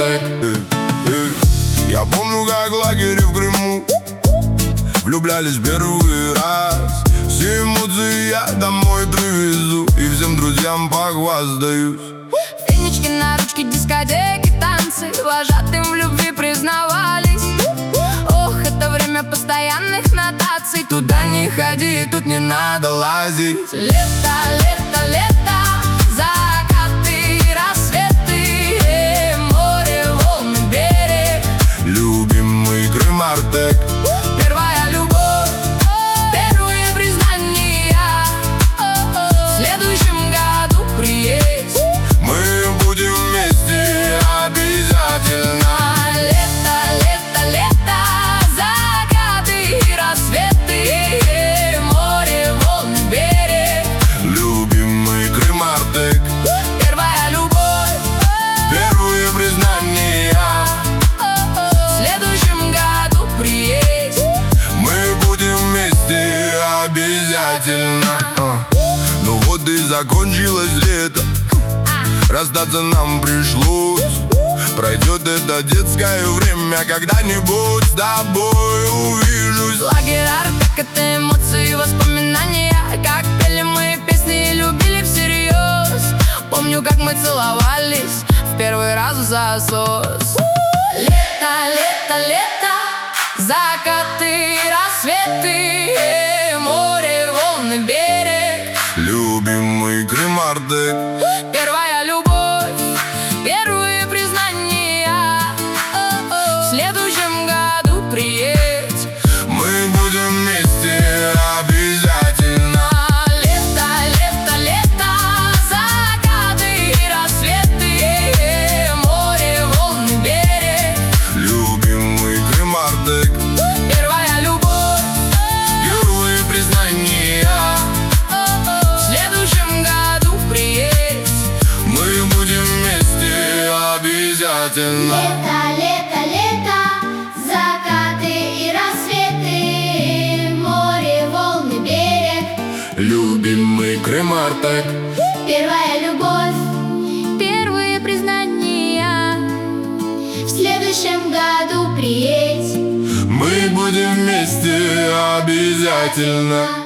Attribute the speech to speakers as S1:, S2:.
S1: Артек.
S2: Я помню, как в лагере в Крыму влюблялись первый раз. Все эмоции я домой привезу и всем друзьям похвастаюсь.
S3: Фенечки на ручке, дискотеки, танцы, вожатым в любви признавались. Ох, это время постоянных нотаций.
S2: Туда не ходи, тут не надо лазить.
S3: Лето, лето, лето, закаты и рассветы, море, волны, берег.
S2: Любимый Крым Артек.
S3: Первая любовь, первые признания. В следующем году приедь,
S2: Мы будем вместе обязательно.
S3: лето, лето, лето, закаты и рассветы, море, волны, берег.
S2: Любимый Крым Артек.
S3: Первая любовь,
S2: Первые признания.
S3: в следующем году приедь.
S2: Мы будем вместе обязательно. Ну вот и закончилось лето, расстаться нам пришлось. Пройдет это детское время, когда-нибудь с тобой увижусь.
S3: Лагерь Артек — это эмоции и воспоминания. Как пели мы песни и любили всерьез. Помню, как мы целовались в первый раз в засос. Лето, лето, лето, закаты, рассветы, море, волны, берег.
S2: Любимый Крым Артек.
S3: Первая любовь, первые признания. В следующем году приедь.
S2: Мы будем вместе обязательно.
S3: Лето, лето, лето, закаты и рассветы, море, волны, берег.
S2: Любимый Крым Артек.
S3: Первая любовь,
S2: Первые признания.
S3: в следующем году приедь.
S2: Мы будем вместе обязательно.
S4: Лето, лето, лето, закаты и рассветы, море, волны, берег.
S2: Любимый Крым Артек.
S4: Первая любовь,
S3: Первые признания.
S4: в следующем году приедь.
S2: Мы будем вместе обязательно.